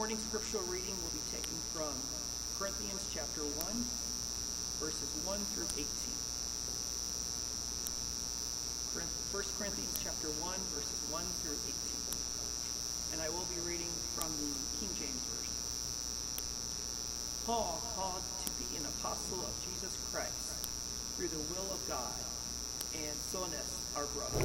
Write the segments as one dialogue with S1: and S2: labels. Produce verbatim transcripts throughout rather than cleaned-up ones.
S1: morning's scriptural reading will be taken from Corinthians chapter one, verses one through eighteen. First Corinthians chapter one, verses one through eighteen. And I will be reading from the King James Version. Paul, called to be an apostle of Jesus Christ, through the will of God, and Silvanus, our brother,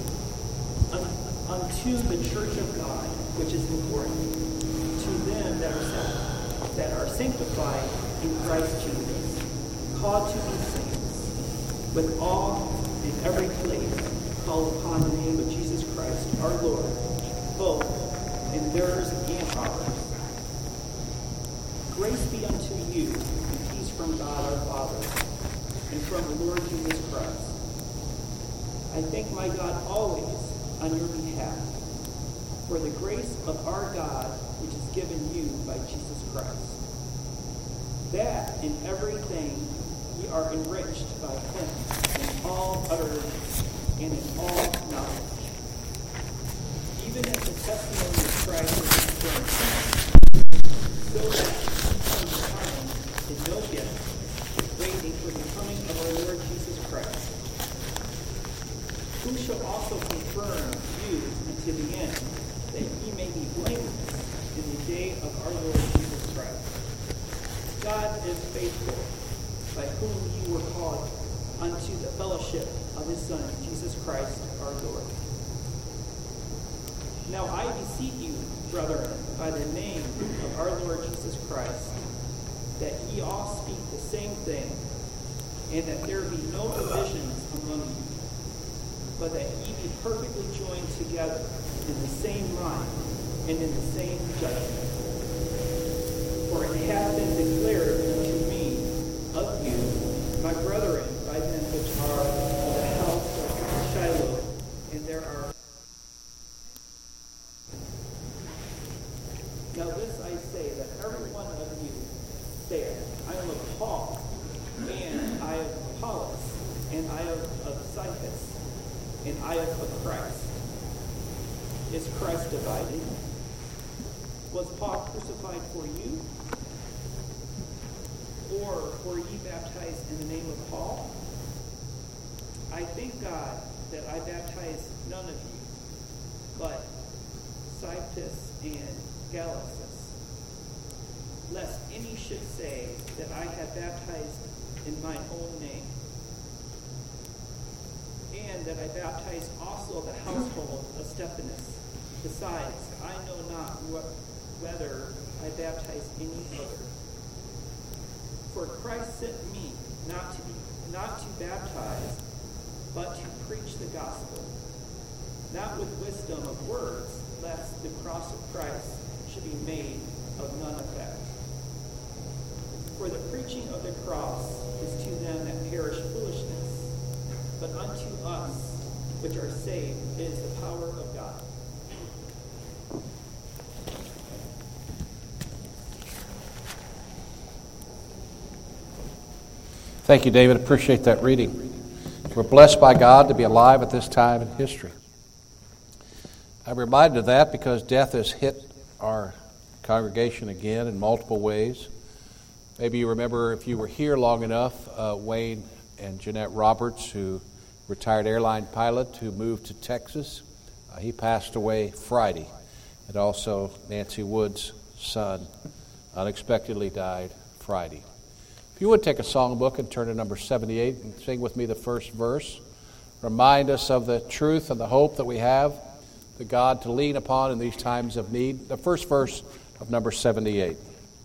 S1: unto the church of God, which is important, to them that are sanctified, that are sanctified in Christ Jesus, called to be saints, with all in every place call upon the name of Jesus Christ, our Lord, both in theirs and ours. Grace be unto you, and peace from God our Father, and from the Lord Jesus Christ. I thank my God always on your behalf, for the grace of our God which is given you by Jesus Christ, that in everything ye are enriched by him in all utterance and in all knowledge, even as the testimony of Christ is confirmed, so that from the time is no gift, waiting for the coming of our Lord Jesus Christ, who shall also confirm you unto the end, that ye may be blameless in the day of our Lord Jesus Christ. God is faithful, by whom ye were called unto the fellowship of his Son, Jesus Christ our Lord. Now I beseech you, brethren, by the name of our Lord Jesus Christ, that ye all speak the same thing, and that there be no divisions among you, but that ye be perfectly joined together in the same mind and in the same judgment. For it hath been declared unto me of you, my brethren, by them which are of the house of Shiloh, and there are. Now this I say, that every one of you saith, I am of Paul, and I of Apollos, and I of, of Cephas, and I am of Christ. Is Christ divided? Was Paul crucified for you? Or were ye baptized in the name of Paul? I thank God that I baptized none of you, but Cephas and Gallus, lest any should say that I have baptized in mine own name, and that I baptized also the household of Stephanas. Besides, I know not wh- whether I baptized any other. For Christ sent me not to be, not to baptize, but to preach the gospel, not with wisdom of words, lest the cross of Christ should be made of none effect. For the preaching of the cross is to them that perish foolishness, but unto us which are saved is the power of God.
S2: Thank you, David. Appreciate that reading. We're blessed by God to be alive at this time in history. I'm reminded of that because death has hit our congregation again in multiple ways. Maybe you remember, if you were here long enough, uh, Wayne and Jeanette Roberts, who retired airline pilot who moved to Texas. Uh, he passed away Friday. And also Nancy Wood's son unexpectedly died Friday. If you would take a songbook and turn to number seventy-eight and sing with me the first verse. Remind us of the truth and the hope that we have, the God to lean upon in these times of need. The first verse of number seventy-eight.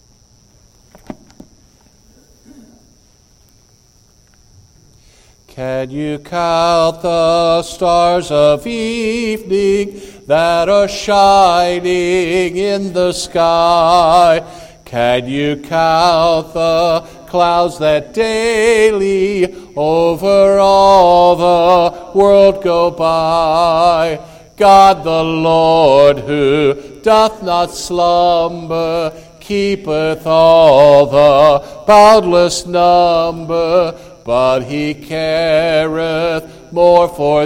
S2: Can you count the stars of evening that are shining in the sky? Can you count the clouds that daily over all the world go by? God the Lord, who doth not slumber, keepeth all the boundless number, but he careth more for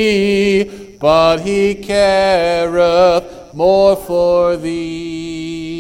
S2: thee, but he careth more for thee.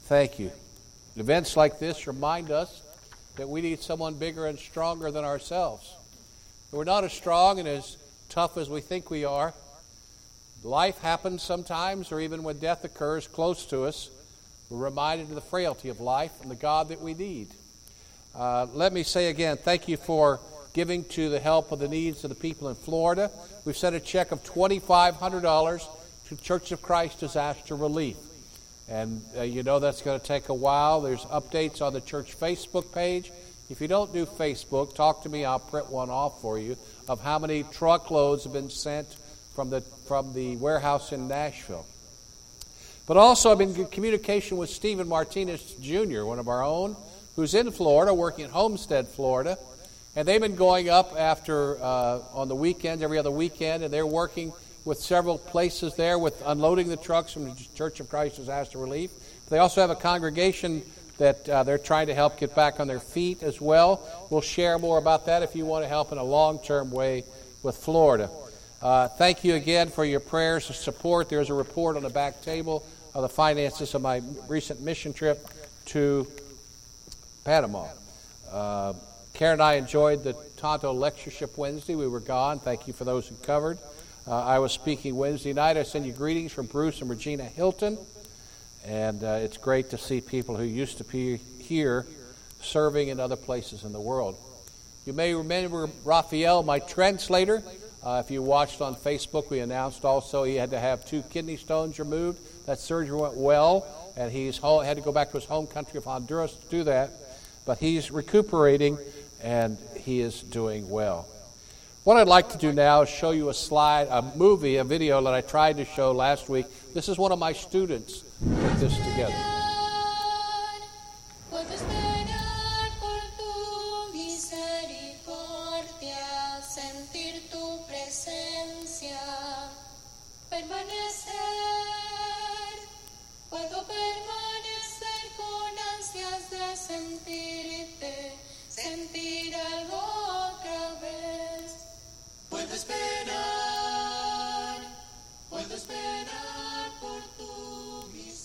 S2: Thank you. Events like this remind us that we need someone bigger and stronger than ourselves. We're not as strong and as tough as we think we are. Life happens sometimes, or even when death occurs close to us, we're reminded of the frailty of life and the God that we need. Uh, let me say again, thank you for giving to the help of the needs of the people in Florida. We've sent a check of twenty-five hundred dollars to Church of Christ Disaster Relief. And uh, you know that's going to take a while. There's updates on the church Facebook page. If you don't do Facebook, talk to me. I'll print one off for you of how many truckloads have been sent from the from the warehouse in Nashville. But also I've been in communication with Stephen Martinez Junior, one of our own, who's in Florida, working in Homestead, Florida. And they've been going up after uh, on the weekends, every other weekend, and they're working with several places there with unloading the trucks from the Church of Christ Disaster Relief. They also have a congregation that uh, they're trying to help get back on their feet as well. We'll share more about that if you want to help in a long-term way with Florida. Uh, thank you again for your prayers and support. There's a report on the back table of the finances of my recent mission trip to Panama. Uh, Karen and I enjoyed the Tonto Lectureship Wednesday. We were gone. Thank you for those who covered. Uh, I was speaking Wednesday night. I send you greetings from Bruce and Regina Hilton. And uh, it's great to see people who used to be here serving in other places in the world. You may remember Raphael, my translator. Uh, if you watched on Facebook, we announced also he had to have two kidney stones removed. That surgery went well, and he's ho- had to go back to his home country of Honduras to do that. But he's recuperating, and he is doing well. What I'd like to do now is show you a slide, a movie, a video that I tried to show last week. This is one of my students who put this together.
S3: Sentir algo otra vez. Puedo esperar, puedo esperar por tu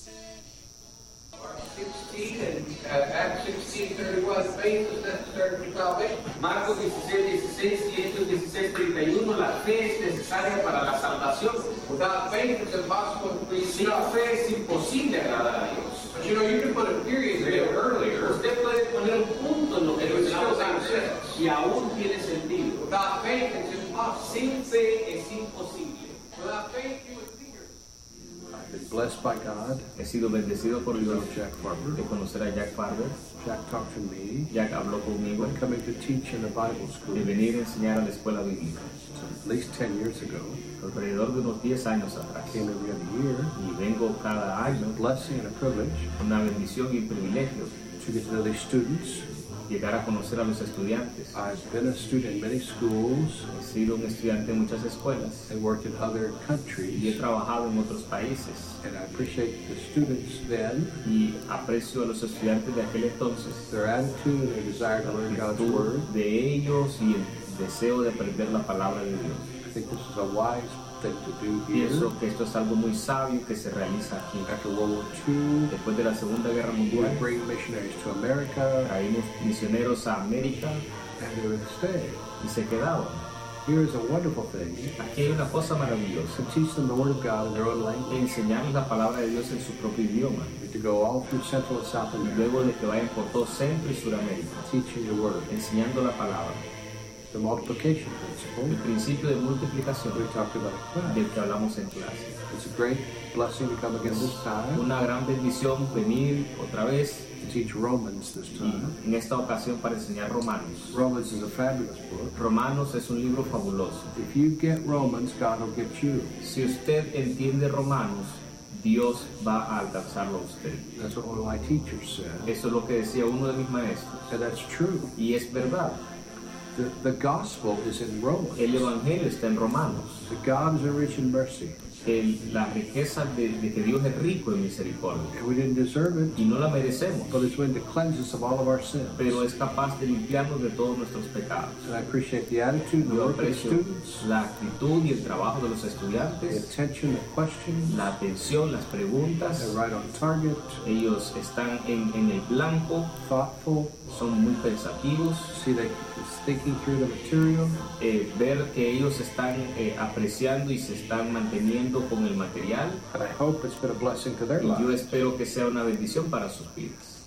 S3: misericordia.
S2: sixteen and uh, Acts sixteen thirty-one, faith is necessary for salvation.
S4: Marcos dieciséis, dieciséis y Hechos dieciséis, treinta y uno, la fe es necesaria para la salvación.
S2: Without faith, it's impossible to please
S4: Sin
S2: God.
S4: fe es imposible agradar a Dios.
S2: But you know, you can put a period there earlier.
S4: Usted puede poner un punto en lo que
S2: It would still
S4: mencionamos
S2: make
S4: antes
S2: sense.
S4: y aún tiene sentido.
S2: Without faith, it's impossible.
S4: Sin fe es imposible.
S2: Without faith, you would fear.
S5: I've been blessed by God.
S6: He sido bendecido por
S5: You
S6: Dios
S5: know Jack Farber.
S6: de conocer a Jack Farber.
S5: Jack talked to me
S6: Jack habló conmigo
S5: when coming to teach in a Bible school
S6: de venir a enseñar a la escuela bíblica.
S5: at least ten years ago.
S6: Alrededor de unos diez años atrás.
S5: Came every other year.
S6: Y vengo cada año,
S5: Blessing and a privilege
S6: una bendición y privilegio,
S5: to get to know these students.
S6: llegar a conocer a los estudiantes.
S5: I've been a student in many schools.
S6: He sido un estudiante en muchas escuelas
S5: I worked in other
S6: y he
S5: countries.
S6: trabajado en otros países.
S5: And I appreciate the students then,
S6: Y aprecio a los estudiantes de aquel entonces,
S5: their attitude and their desire to learn God's Word.
S6: de ellos y el deseo de aprender la palabra de Dios.
S5: I think this is a wise thing to do here.
S6: Pienso que esto es algo muy sabio que se realiza aquí.
S5: After World War Two,
S6: Después de la Segunda Guerra
S5: we
S6: Mundial,
S5: would bring missionaries to America,
S6: traímos misioneros a América
S5: and they would stay.
S6: y se quedaban.
S5: Here is a wonderful thing.
S6: Aquí hay una cosa maravillosa,
S5: To teach them the Word of God in their own language.
S6: enseñarles la palabra de Dios en su propio idioma.
S5: To go all through Central and South
S6: Y
S5: America,
S6: luego de que vayan por todo Centro y Suramérica,
S5: teaching the Word.
S6: enseñando la palabra.
S5: The multiplication
S6: El
S5: principle
S6: principio de multiplicación
S5: we talked about in class.
S6: del que hablamos en clase.
S5: It's a great blessing to come again this time
S6: Una gran bendición venir otra vez
S5: to teach Romans this
S6: y
S5: time.
S6: en esta ocasión para enseñar Romanos.
S5: Romans is a fabulous book.
S6: Romanos es un libro fabuloso.
S5: If you get Romans, God will get you.
S6: Si usted entiende Romanos, Dios va a alcanzarlo a usted.
S5: That's what one of my teachers said.
S6: Eso es lo que decía uno de mis maestros.
S5: And that's true.
S6: Y es verdad.
S5: The, the gospel is in Romans.
S6: El Evangelio está en Romanos.
S5: The God is rich in mercy.
S6: el- la riqueza de, de que Dios es rico en misericordia.
S5: And we didn't deserve it,
S6: Y no la merecemos,
S5: but it's willing to cleanse us of all of our sins.
S6: pero es capaz de limpiarnos de todos nuestros pecados.
S5: And I appreciate the attitude and the
S6: Yo
S5: work of the
S6: aprecio
S5: students,
S6: la actitud y el trabajo de los
S5: the
S6: estudiantes,
S5: attention, the questions.
S6: la atención, las preguntas.
S5: They're right on target,
S6: Ellos están en, en el blanco,
S5: thoughtful.
S6: son muy pensativos.
S5: See that it's thinking through the material.
S6: Eh, ver que ellos están eh, apreciando y se están manteniendo con el material.
S5: And I hope it's been a blessing to their
S6: Y yo
S5: lives.
S6: espero que sea una bendición para sus vidas.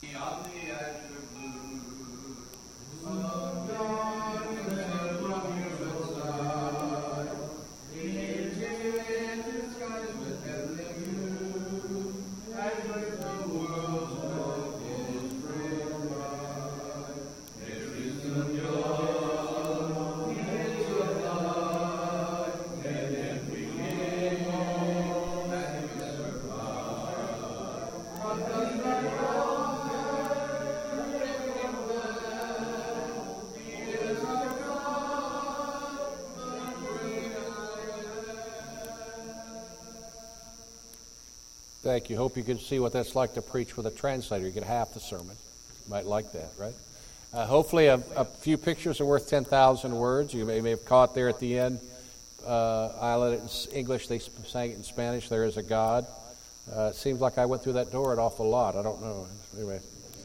S2: Thank you. Hope you can see what that's like to preach with a translator. You get half the sermon. You might like that, right? Uh, hopefully a, a few pictures are worth ten thousand words. You may, may have caught there at the end. Uh, I let it in s- English. They sp- sang it in Spanish. There is a God. Uh, it seems like I went through that door an awful lot. I don't know. Anyway.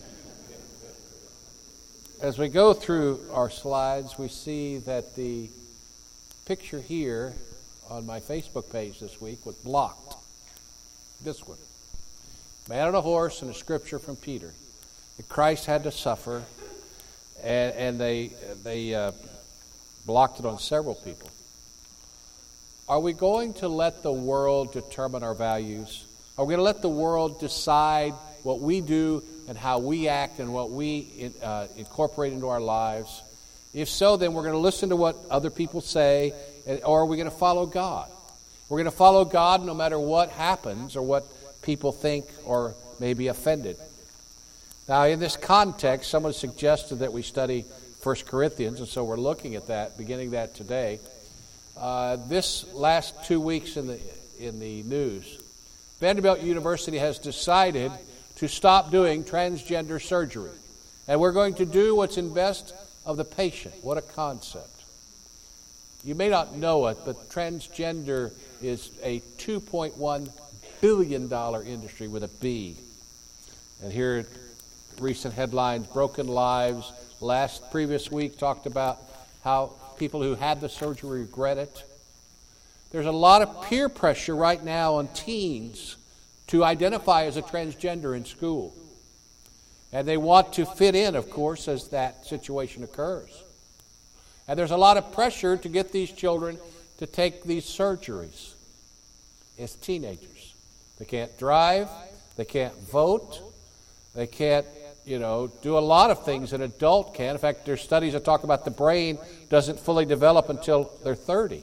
S2: As we go through our slides, we see that the picture here on my Facebook page this week was blocked. This one. Man on a horse and a scripture from Peter. That Christ had to suffer, and, and they, they uh, blocked it on several people. Are we going to let the world determine our values? Are we going to let the world decide what we do and how we act and what we uh, incorporate into our lives? If so, then we're going to listen to what other people say, or are we going to follow God? We're going to follow God no matter what happens or what people think or may be offended. Now, in this context, someone suggested that we study First Corinthians, and so we're looking at that, beginning that today. Uh, this last two weeks in the in the news, Vanderbilt University has decided to stop doing transgender surgery, and we're going to do what's in best of the patient. What a concept. You may not know it, but transgender is a two point one billion dollars industry with a B. And here, recent headlines, Broken Lives. Last, previous week, talked about how people who had the surgery regret it. There's a lot of peer pressure right now on teens to identify as a transgender in school. And they want to fit in, of course, as that situation occurs. And there's a lot of pressure to get these children to take these surgeries as teenagers. They can't drive, they can't vote, they can't, you know, do a lot of things an adult can. In fact, there's studies that talk about the brain doesn't fully develop until they're thirty.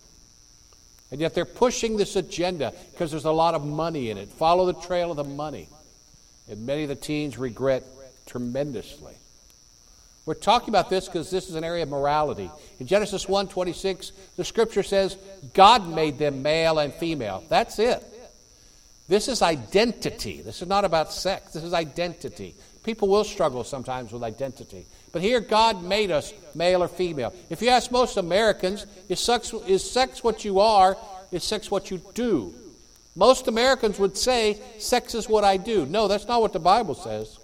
S2: And yet they're pushing this agenda because there's a lot of money in it. Follow the trail of the money. And many of the teens regret tremendously. We're talking about this because this is an area of morality. In Genesis one twenty-six, the scripture says, God made them male and female. That's it. This is identity. This is not about sex. This is identity. People will struggle sometimes with identity. But here, God made us male or female. If you ask most Americans, is sex, is sex what you are? Is sex what you do? Most Americans would say, sex is what I do. No, that's not what the Bible says.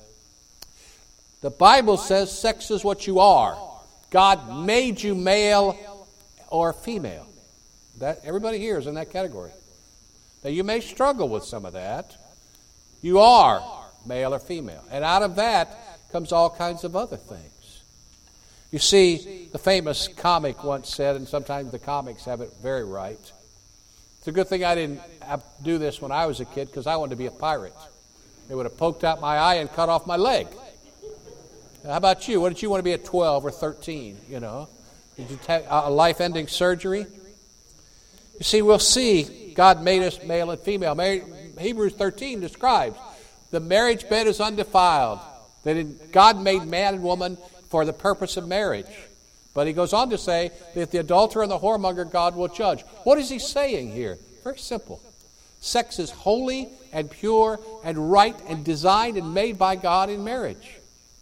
S2: The Bible says sex is what you are. God made you male or female. That everybody here is in that category. Now, you may struggle with some of that. You are male or female. And out of that comes all kinds of other things. You see, the famous comic once said, and sometimes the comics have it very right, it's a good thing I didn't do this when I was a kid because I wanted to be a pirate. They would have poked out my eye and cut off my leg. How about you? What did you want to be at twelve or thirteen, you know? Did you take a life-ending surgery? You see, we'll see God made us male and female. Hebrews thirteen describes the marriage bed is undefiled, that in, God made man and woman for the purpose of marriage. But he goes on to say that the adulterer and the whoremonger God will judge. What is he saying here? Very simple. Sex is holy and pure and right and designed and made by God in marriage.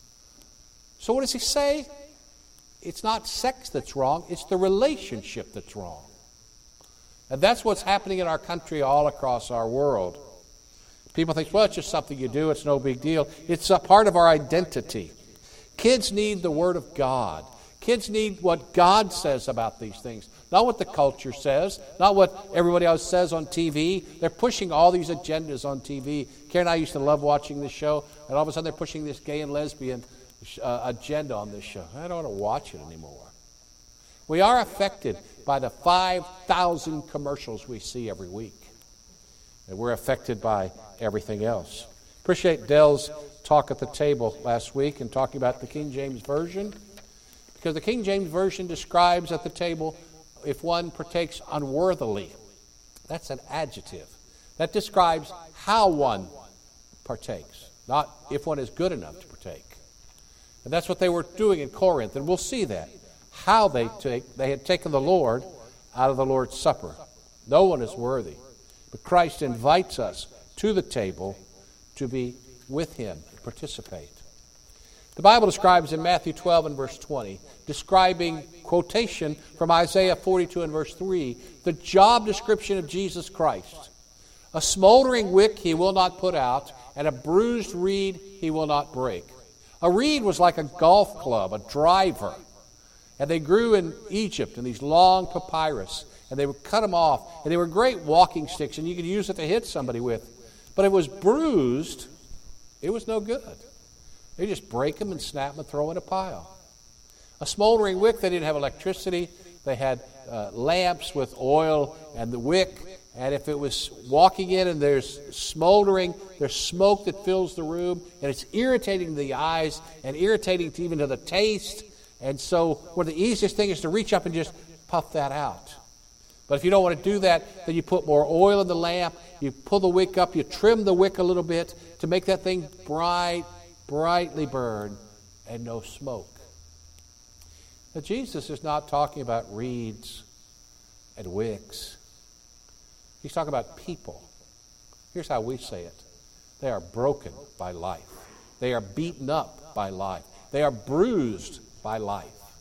S2: So what does he say? It's not sex that's wrong, it's the relationship that's wrong. And that's what's happening in our country all across our world. People think, well, it's just something you do, it's no big deal. It's a part of our identity. Kids need the Word of God. Kids need what God says about these things. Not what the culture says, not what everybody else says on T V. They're pushing all these agendas on T V. Karen and I used to love watching this show, and all of a sudden they're pushing this gay and lesbian uh, agenda on this show. I don't want to watch it anymore. We are affected by the five thousand commercials we see every week. And we're affected by everything else. Appreciate Dell's talk at the table last week and talking about the King James Version, because the King James Version describes at the table if one partakes unworthily. That's an adjective. That describes how one partakes, not if one is good enough to partake. And that's what they were doing in Corinth, and we'll see that. How they take, they had taken the Lord out of the Lord's Supper. No one is worthy. But Christ invites us to the table to be with Him, participate. The Bible describes in Matthew twelve and verse twenty, describing quotation from Isaiah forty-two and verse three, the job description of Jesus Christ. A smoldering wick He will not put out, and a bruised reed He will not break. A reed was like a golf club, a driver. And they grew in Egypt in these long papyrus, and they would cut them off, and they were great walking sticks, and you could use it to hit somebody with. But if it was bruised, it was no good. They just break them and snap them and throw in a pile. A smoldering wick, they didn't have electricity. They had uh, lamps with oil and the wick. And if it was walking in and there's smoldering, there's smoke that fills the room, and it's irritating to the eyes and irritating to even to the taste. And so one of the easiest things is to reach up and just puff that out. But if you don't want to do that, then you put more oil in the lamp, you pull the wick up, you trim the wick a little bit to make that thing bright, brightly burn, and no smoke. Now, Jesus is not talking about reeds and wicks. He's talking about people. Here's how we say it. They are broken by life. They are beaten up by life. They are bruised by life.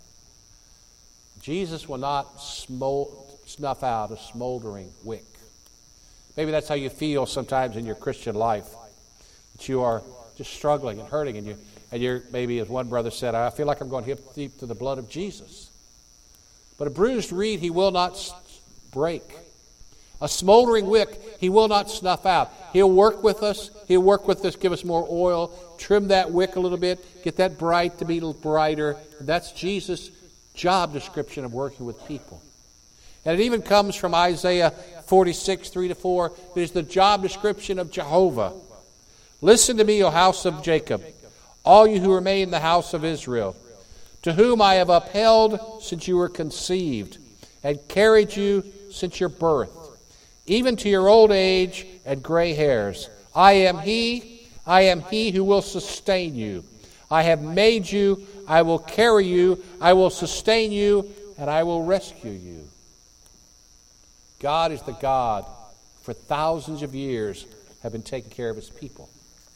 S2: Jesus will not smol- snuff out a smoldering wick. Maybe that's how you feel sometimes in your Christian life, that you are just struggling and hurting, and you and you're maybe, as one brother said, I feel like I'm going hip deep to the blood of Jesus. But a bruised reed He will not break. A smoldering wick He will not snuff out. He'll work with us. He'll work with us, give us more oil, trim that wick a little bit, get that bright to be a little brighter. And that's Jesus' job description of working with people. And it even comes from Isaiah forty-six, three to four. It is the job description of Jehovah. Listen to me, O house of Jacob, all you who remain in the house of Israel, to whom I have upheld since you were conceived, and carried you since your birth, even to your old age and gray hairs. I am He, I am He who will sustain you. I have made you, I will carry you, I will sustain you, and I will rescue you. God is the God for thousands of years have been taking care of His people.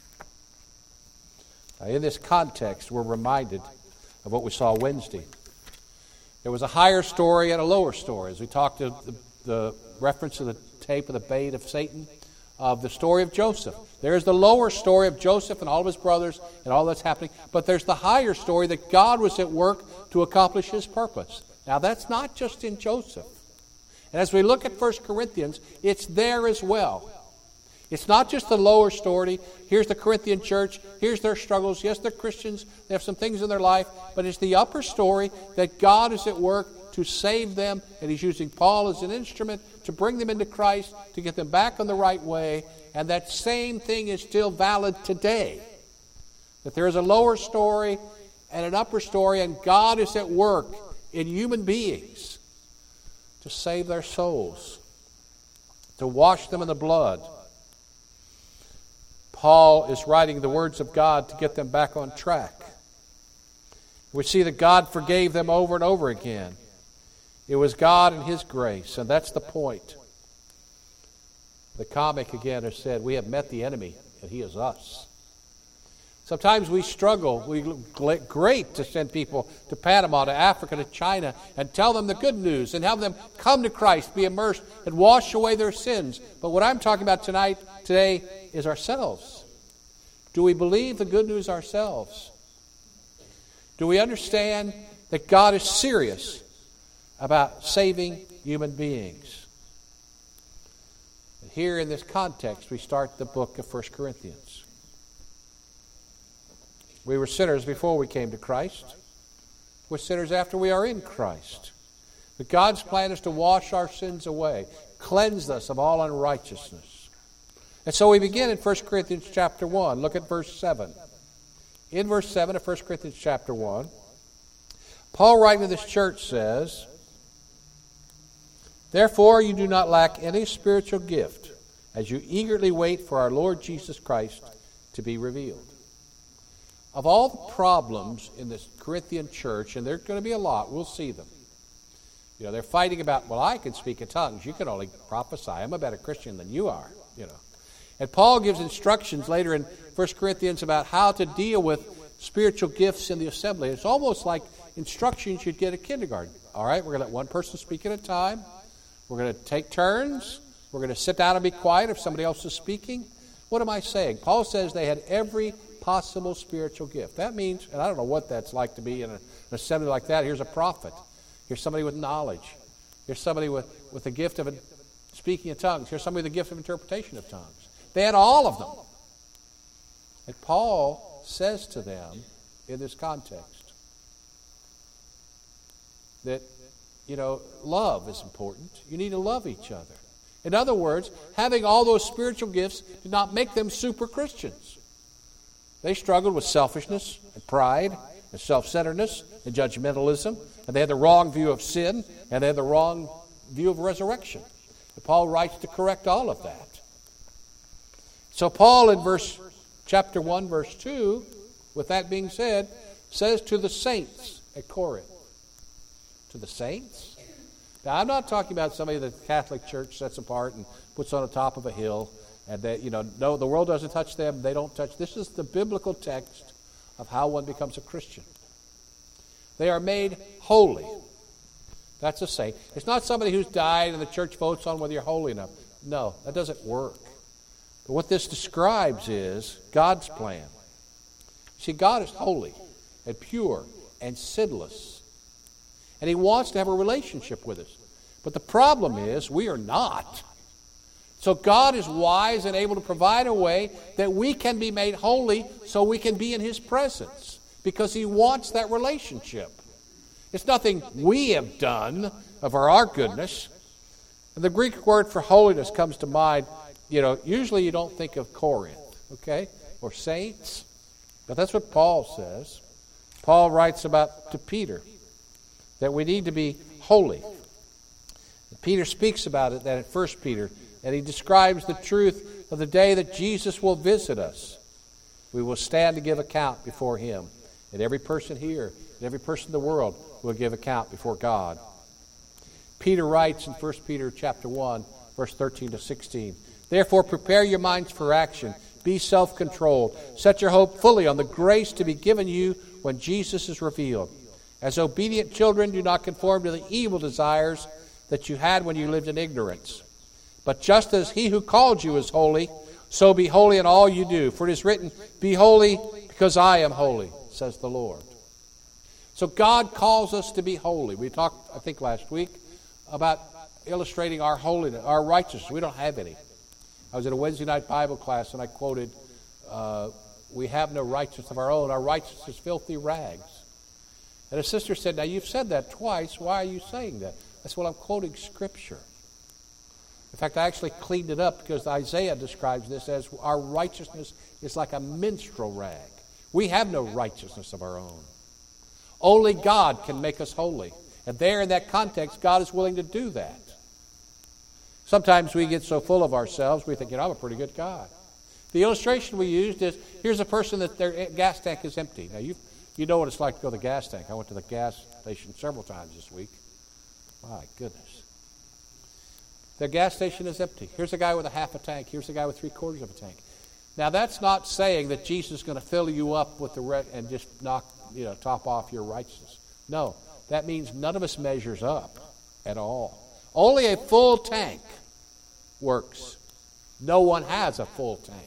S2: Now, in this context, we're reminded of what we saw Wednesday. There was a higher story and a lower story. As we talked to the, the reference to the tape of the bait of Satan, of the story of Joseph. There's the lower story of Joseph and all of his brothers and all that's happening. But there's the higher story that God was at work to accomplish His purpose. Now, that's not just in Joseph. And as we look at First Corinthians, it's there as well. It's not just the lower story. Here's the Corinthian church. Here's their struggles. Yes, they're Christians. They have some things in their life. But it's the upper story that God is at work to save them. And He's using Paul as an instrument to bring them into Christ, to get them back on the right way. And that same thing is still valid today. That there is a lower story and an upper story. And God is at work in human beings to save their souls, to wash them in the blood. Paul is writing the words of God to get them back on track. We see that God forgave them over and over again. It was God and His grace, and that's the point. The comic again has said, we have met the enemy and he is us. Sometimes we struggle. We look great to send people to Panama, to Africa, to China, and tell them the good news and have them come to Christ, be immersed, and wash away their sins. But what I'm talking about tonight, today, is ourselves. Do we believe the good news ourselves? Do we understand that God is serious about saving human beings? And here in this context, we start the book of First Corinthians. We were sinners before we came to Christ. We're sinners after we are in Christ. But God's plan is to wash our sins away, cleanse us of all unrighteousness. And so we begin in First Corinthians chapter one. Look at verse seven. In verse seven of First Corinthians chapter one, Paul writing to this church says, "Therefore you do not lack any spiritual gift, as you eagerly wait for our Lord Jesus Christ to be revealed." Of all the problems in this Corinthian church, and there's going to be a lot, we'll see them. You know, they're fighting about, well, I can speak in tongues. You can only prophesy. I'm a better Christian than you are, you know. And Paul gives instructions later in First Corinthians about how to deal with spiritual gifts in the assembly. It's almost like instructions you'd get at kindergarten. All right, we're going to let one person speak at a time. We're going to take turns. We're going to sit down and be quiet if somebody else is speaking. What am I saying? Paul says they had every possible spiritual gift. That means, and I don't know what that's like to be in a, an assembly like that. Here's a prophet. Here's somebody with knowledge. Here's somebody with, with the gift of a, speaking in tongues. Here's somebody with the gift of interpretation of tongues. They had all of them. And Paul says to them in this context that, you know, love is important. You need to love each other. In other words, having all those spiritual gifts did not make them super Christians. They struggled with selfishness and pride and self-centeredness and judgmentalism, and they had the wrong view of sin, and they had the wrong view of resurrection. And Paul writes to correct all of that. So Paul in verse chapter one, verse two, with that being said, says to the saints at Corinth. To the saints? Now, I'm not talking about somebody that the Catholic Church sets apart and puts on the top of a hill, and that, you know, no, the world doesn't touch them, they don't touch. This is the biblical text of how one becomes a Christian. They are made holy. That's a saint. It's not somebody who's died and the church votes on whether you're holy enough. No, that doesn't work. But what this describes is God's plan. See, God is holy and pure and sinless. And He wants to have a relationship with us. But the problem is we are not. So God is wise and able to provide a way that we can be made holy so we can be in His presence. Because He wants that relationship. It's nothing we have done of our, our goodness. And the Greek word for holiness comes to mind. You know, usually you don't think of Corinth, okay, or saints. But that's what Paul says. Paul writes about to Peter that we need to be holy. Peter speaks about it that in First Peter, and he describes the truth of the day that Jesus will visit us. We will stand to give account before Him. And every person here, and every person in the world will give account before God. Peter writes in First Peter chapter one, verse thirteen to sixteen, "Therefore prepare your minds for action. Be self-controlled. Set your hope fully on the grace to be given you when Jesus is revealed. As obedient children, do not conform to the evil desires that you had when you lived in ignorance. But just as He who called you is holy, so be holy in all you do. For it is written, 'Be holy, because I am holy,' says the Lord." So God calls us to be holy. We talked, I think, last week about illustrating our holiness, our righteousness. We don't have any. I was in a Wednesday night Bible class, and I quoted, uh, "We have no righteousness of our own. Our righteousness is filthy rags." And a sister said, "Now, you've said that twice. Why are you saying that?" I said, "Well, I'm quoting Scripture." In fact, I actually cleaned it up because Isaiah describes this as our righteousness is like a minstrel rag. We have no righteousness of our own. Only God can make us holy. And there in that context, God is willing to do that. Sometimes we get so full of ourselves, we think, you know, I'm a pretty good guy. The illustration we used is, here's a person that their gas tank is empty. Now, you you know what it's like to go to the gas tank. I went to the gas station several times this week. My goodness. Their gas station is empty. Here's a guy with a half a tank. Here's a guy with three quarters of a tank. Now, that's not saying that Jesus is going to fill you up with the re- and just knock, you know, top off your righteousness. No, that means none of us measures up at all. Only a full tank works. No one has a full tank.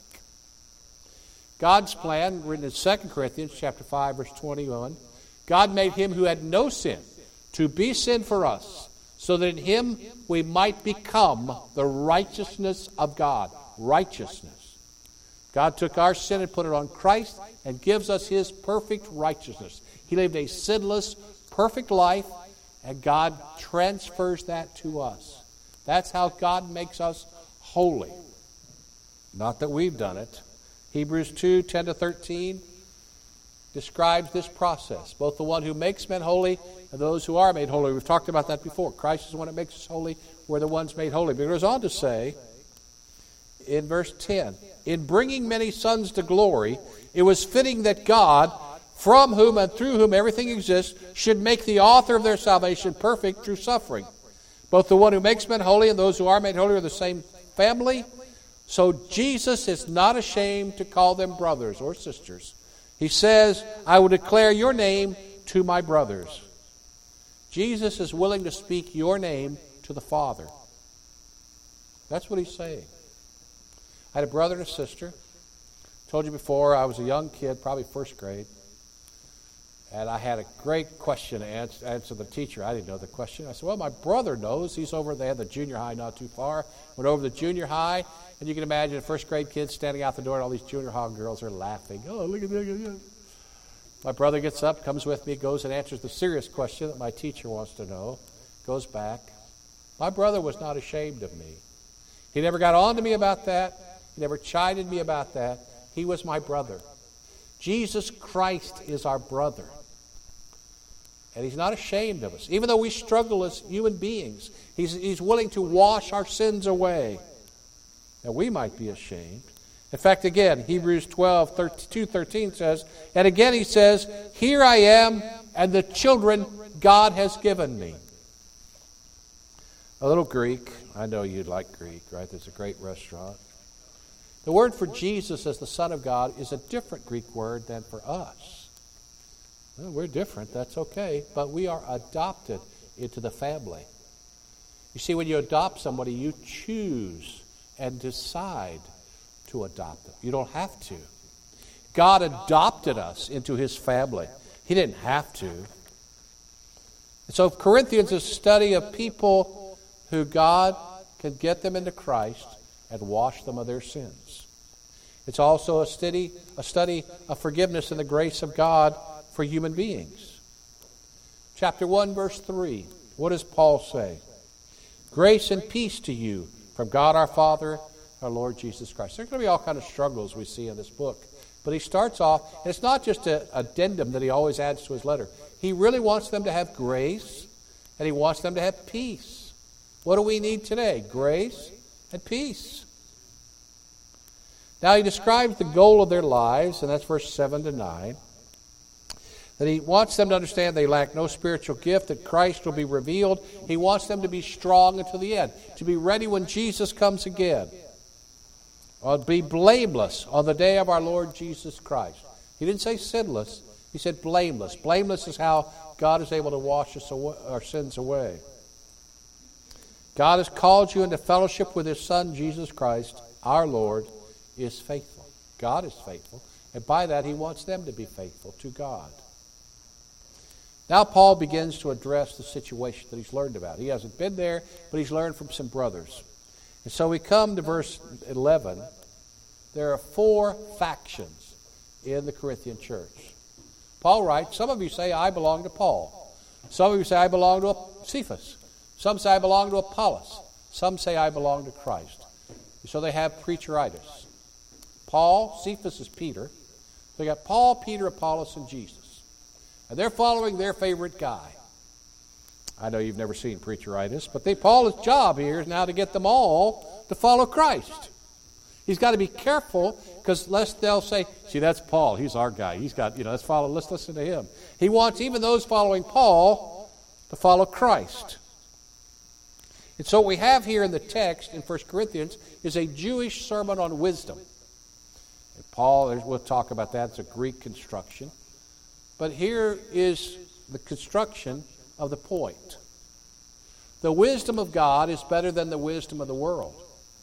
S2: God's plan, written in Second Corinthians chapter five, verse twenty-one, God made him who had no sin to be sin for us, so that in him we might become the righteousness of God. Righteousness. God took our sin and put it on Christ and gives us his perfect righteousness. He lived a sinless, perfect life, and God transfers that to us. That's how God makes us holy. Not that we've done it. Hebrews two, ten to thirteen describes this process. Both the one who makes men holy and those who are made holy. We've talked about that before. Christ is the one that makes us holy. We're the ones made holy. But it goes on to say in verse ten, in bringing many sons to glory, it was fitting that God, from whom and through whom everything exists, should make the author of their salvation perfect through suffering. Both the one who makes men holy and those who are made holy are the same family. So Jesus is not ashamed to call them brothers or sisters. He says, I will declare your name to my brothers. Jesus is willing to speak your name to the Father. That's what he's saying. I had a brother and a sister. Told you before, I was a young kid, probably first grade. And I had a great question to answer, answer the teacher. I didn't know the question. I said, well, my brother knows. He's over, they had the junior high not too far. Went over to the junior high, and you can imagine a first grade kid standing out the door, and all these junior high girls are laughing. Oh, look at that. My brother gets up, comes with me, goes and answers the serious question that my teacher wants to know. Goes back. My brother was not ashamed of me. He never got on to me about that. He never chided me about that. He was my brother. Jesus Christ is our brother. And he's not ashamed of us. Even though we struggle as human beings, he's, he's willing to wash our sins away. Now we might be ashamed. In fact, again, Hebrews twelve, two thirteen says, and again he says, here I am and the children God has given me. A little Greek. I know you'd like Greek, right? There's a great restaurant. The word for Jesus as the Son of God is a different Greek word than for us. Well, we're different, that's okay, but we are adopted into the family. You see, when you adopt somebody, you choose and decide to adopt them. You don't have to. God adopted us into his family. He didn't have to. And so Corinthians is a study of people who God can get them into Christ and wash them of their sins. It's also a study, a study of forgiveness and the grace of God for human beings. Chapter one, verse three. What does Paul say? Grace and peace to you from God our Father, our Lord Jesus Christ. There's going to be all kinds of struggles we see in this book. But he starts off, and it's not just an addendum that he always adds to his letter. He really wants them to have grace, and he wants them to have peace. What do we need today? Grace and peace. Now he describes the goal of their lives, and that's verse seven to nine. That he wants them to understand they lack no spiritual gift, that Christ will be revealed. He wants them to be strong until the end, to be ready when Jesus comes again. Or be blameless on the day of our Lord Jesus Christ. He didn't say sinless, he said blameless. Blameless is how God is able to wash us away, our sins away. God has called you into fellowship with his Son, Jesus Christ. Our Lord is faithful. God is faithful. And by that, he wants them to be faithful to God. Now Paul begins to address the situation that he's learned about. He hasn't been there, but he's learned from some brothers. And so we come to verse eleven. There are four factions in the Corinthian church. Paul writes, some of you say, I belong to Paul. Some of you say, I belong to Cephas. Some say, I belong to Apollos. Some say, I belong to Christ. So they have preacheritis. Paul, Cephas is Peter. They got Paul, Peter, Apollos, and Jesus. And they're following their favorite guy. I know you've never seen preacheritis, but they, Paul's job here is now to get them all to follow Christ. He's got to be careful, because lest they'll say, see, that's Paul. He's our guy. He's got, you know, let's follow, let's listen to him. He wants even those following Paul to follow Christ. And so what we have here in the text in First Corinthians is a Jewish sermon on wisdom. And Paul, we'll talk about that, it's a Greek construction. But here is the construction of the point. The wisdom of God is better than the wisdom of the world.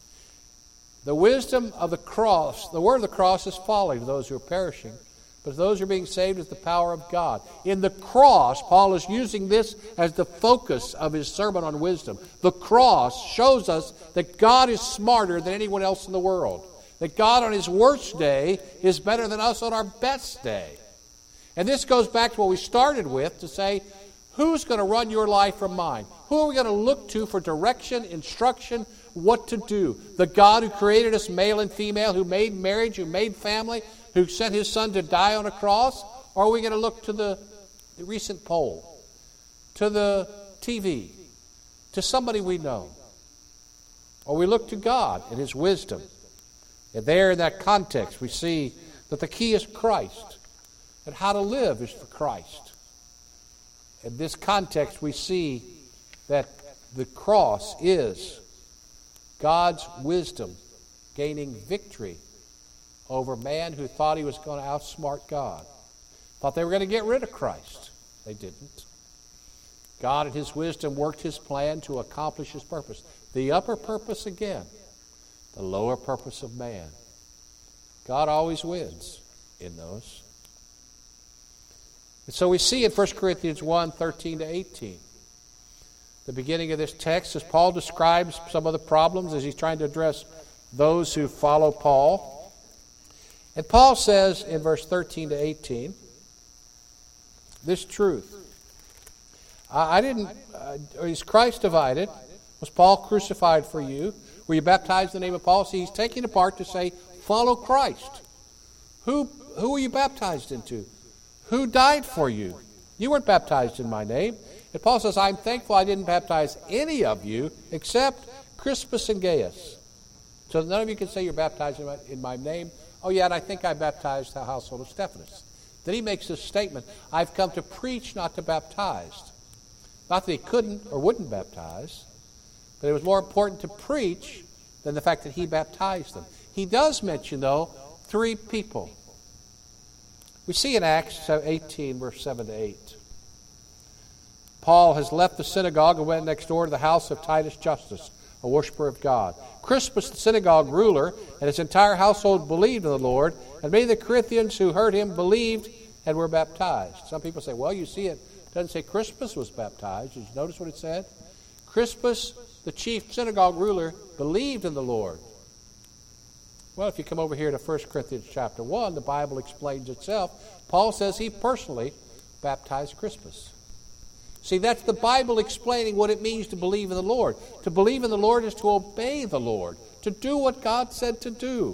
S2: The wisdom of the cross, the word of the cross is folly to those who are perishing, but to those who are being saved is the power of God. In the cross, Paul is using this as the focus of his sermon on wisdom. The cross shows us that God is smarter than anyone else in the world. That God on his worst day is better than us on our best day. And this goes back to what we started with to say, who's going to run your life from mine? Who are we going to look to for direction, instruction, what to do? The God who created us male and female, who made marriage, who made family, who sent his son to die on a cross? Or are we going to look to the, the recent poll, to the T V, to somebody we know? Or we look to God and his wisdom. And there in that context we see that the key is Christ. And how to live is for Christ. In this context we see that the cross is God's wisdom gaining victory over man who thought he was going to outsmart God. Thought they were going to get rid of Christ. They didn't. God in his wisdom worked his plan to accomplish his purpose. The upper purpose again, the lower purpose of man. God always wins in those. And so we see in First Corinthians one, thirteen to eighteen, the beginning of this text, as Paul describes some of the problems as he's trying to address those who follow Paul. And Paul says in verse thirteen to eighteen, this truth. I, I didn't, uh, is Christ divided? Was Paul crucified for you? Were you baptized in the name of Paul? See, he's taking it apart to say, follow Christ. Who, who were you baptized into? Who died for you? You weren't baptized in my name. And Paul says, I'm thankful I didn't baptize any of you except Crispus and Gaius. So none of you can say you're baptized in my, in my name. Oh, yeah, and I think I baptized the household of Stephanas. Then he makes this statement, I've come to preach, not to baptize. Not that he couldn't or wouldn't baptize, but it was more important to preach than the fact that he baptized them. He does mention, though, three people. We see in Acts eighteen, verse seven to eight. Paul has left the synagogue and went next door to the house of Titus Justus, a worshiper of God. Crispus, the synagogue ruler, and his entire household believed in the Lord, and many of the Corinthians who heard him believed and were baptized. Some people say, well, you see it doesn't say Crispus was baptized. Did you notice what it said? Crispus, the chief synagogue ruler, believed in the Lord. Well, if you come over here to First Corinthians chapter one, the Bible explains itself. Paul says he personally baptized Crispus. See, that's the Bible explaining what it means to believe in the Lord. To believe in the Lord is to obey the Lord, to do what God said to do.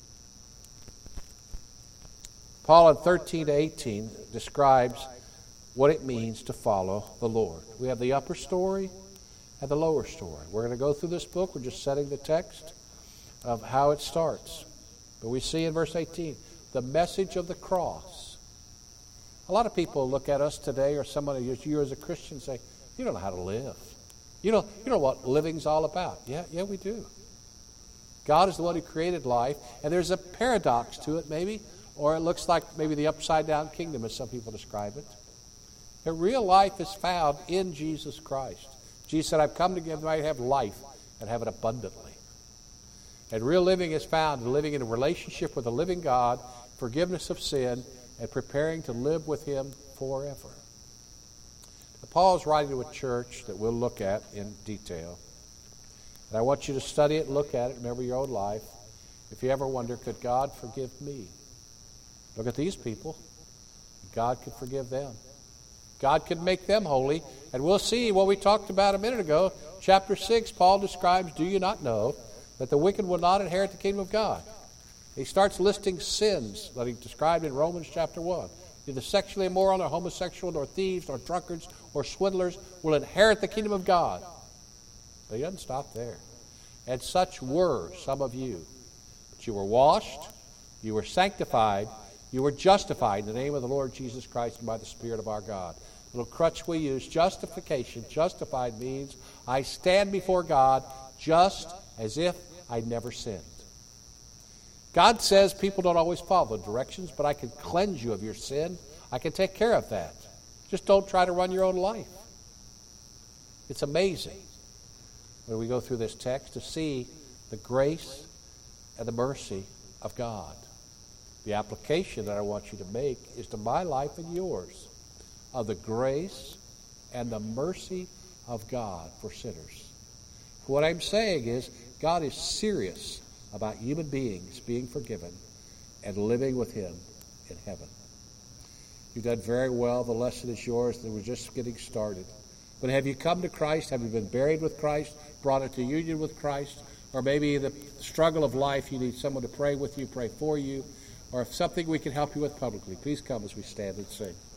S2: Paul in thirteen to eighteen describes what it means to follow the Lord. We have the upper story and the lower story. We're going to go through this book. We're just setting the text of how it starts. But we see in verse eighteen, the message of the cross. A lot of people look at us today, or somebody, you as a Christian, say, you don't know how to live. You know, you know what living's all about. Yeah, yeah, we do. God is the one who created life, and there's a paradox to it maybe, or it looks like maybe the upside-down kingdom, as some people describe it. But real life is found in Jesus Christ. Jesus said, I've come to give, might have life and have it abundantly. And real living is found in living in a relationship with the living God, forgiveness of sin, and preparing to live with him forever. Now, Paul is writing to a church that we'll look at in detail. And I want you to study it and look at it, remember your own life. If you ever wonder, could God forgive me? Look at these people. God could forgive them. God could make them holy. And we'll see what we talked about a minute ago. Chapter six, Paul describes, do you not know that the wicked will not inherit the kingdom of God? He starts listing sins that he described in Romans chapter one. Neither sexually immoral, nor homosexual, nor thieves, nor drunkards, or swindlers will inherit the kingdom of God. But he doesn't stop there. And such were some of you. But you were washed, you were sanctified, you were justified in the name of the Lord Jesus Christ and by the Spirit of our God. little crutch we use, justification. Justified means I stand before God just as if I never sinned. God says people don't always follow the directions, but I can cleanse you of your sin. I can take care of that. Just don't try to run your own life. It's amazing when we go through this text to see the grace and the mercy of God. The application that I want you to make is to my life and yours of the grace and the mercy of God for sinners. What I'm saying is God is serious about human beings being forgiven and living with Him in heaven. You've done very well. The lesson is yours, and we're just getting started. But have you come to Christ? Have you been buried with Christ, brought into union with Christ? Or maybe in the struggle of life you need someone to pray with you, pray for you, or if something we can help you with publicly, please come as we stand and sing.